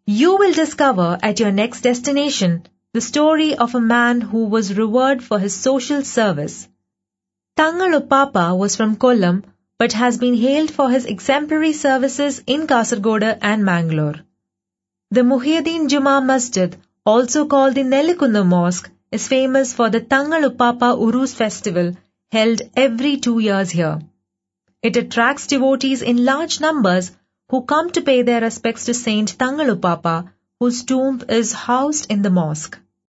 You will discover at your next destination the story of a man who was revered for his social service. Tangal Uppappa was from Kollam but has been hailed for his exemplary services in Kasargoda and Mangalore. The Muhyiddin Juma Masjid, also called the Nellikunnu Mosque, is famous for the Tangal Uppappa Urus festival held every 2 years here. It attracts devotees in large numbers who come to pay their respects to Saint Tangal Uppappa, whose tomb is housed in the mosque.